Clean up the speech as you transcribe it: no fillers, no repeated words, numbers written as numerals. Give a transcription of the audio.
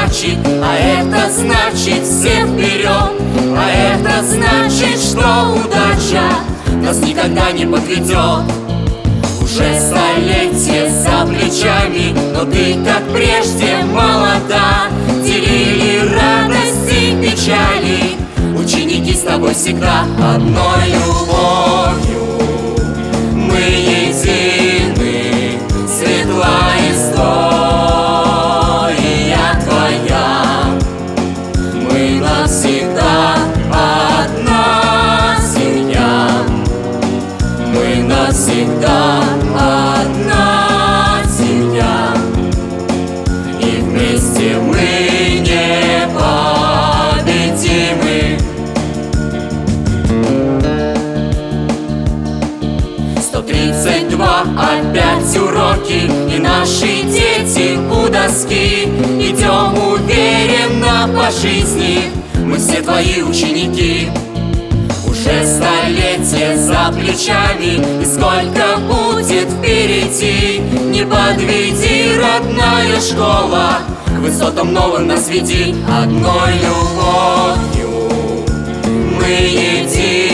значит, а это значит всех вперед. А это значит, что удача нас никогда не подведет. Уже столетие за плечами, но ты, как прежде, молода. Делили радости и печали ученики с тобой всегда одной любовью. Мы едины, светла история твоя. Мы навсегда одна семья. Мы навсегда одна семья. И вместе мы непобедимы. 132 опять уроки, и наши дети у доски. Идем уверенно по жизни, мы все твои ученики. Уже столетие за плечами, и сколько будет впереди. Не подведи, родная школа, к высотам новым нас веди. Одной любовью мы едины.